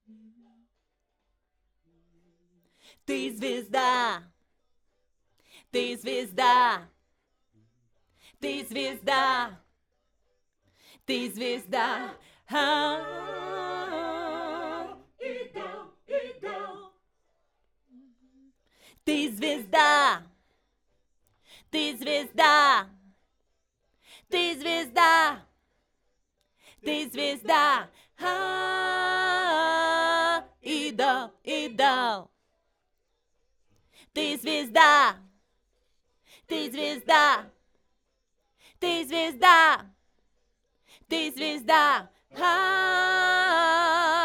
Ты звезда, ты звезда, ты звезда, ты звезда. Ты звезда, ты звезда, ты звезда, ты звезда. Идол, идол. Ты звезда, ты звезда, ты звезда, ты звезда.